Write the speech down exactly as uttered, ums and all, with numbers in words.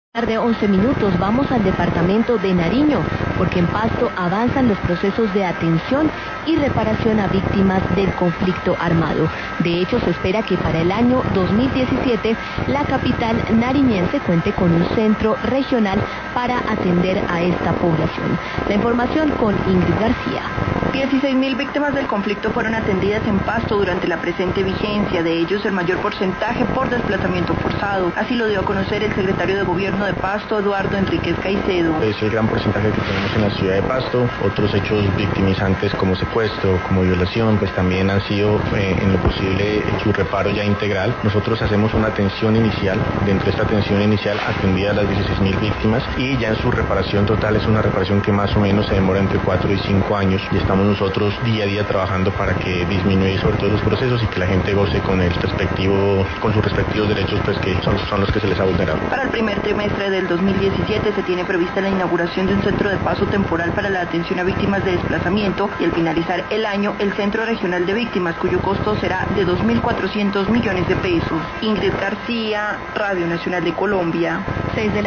Tarde once minutos, vamos al departamento de Nariño, porque en Pasto avanzan los procesos de atención y reparación a víctimas del conflicto armado. De hecho, se espera que para el año dos mil diecisiete la capital nariñense cuente con un centro regional para atender a esta población. La información con Ingrid García. dieciséis mil víctimas del conflicto fueron atendidas en Pasto durante la presente vigencia, de ellos el mayor porcentaje por desplazamiento forzado. Así lo dio a conocer el secretario de Gobierno de Pasto, Eduardo Enríquez Caicedo. Es el gran porcentaje que tenemos en la ciudad de Pasto. Otros hechos victimizantes como secuestro, como violación, pues también han sido eh, en lo posible su reparo ya integral. Nosotros hacemos una atención inicial, dentro de esta atención inicial atendida a las dieciséis mil víctimas, y ya en su reparación total es una reparación que más o menos se demora entre cuatro y cinco años, y estamos nosotros día a día trabajando para que disminuya sobre todo los procesos y que la gente goce con el respectivo, con sus respectivos derechos, pues que son, son los que se les ha vulnerado. Para el primer trimestre del dos mil diecisiete se tiene prevista la inauguración de un centro de paso temporal para la atención a víctimas de desplazamiento y al finalizar el año el Centro Regional de Víctimas, cuyo costo será de dos mil cuatrocientos millones de pesos. Ingrid García, Radio Nacional de Colombia. seis de la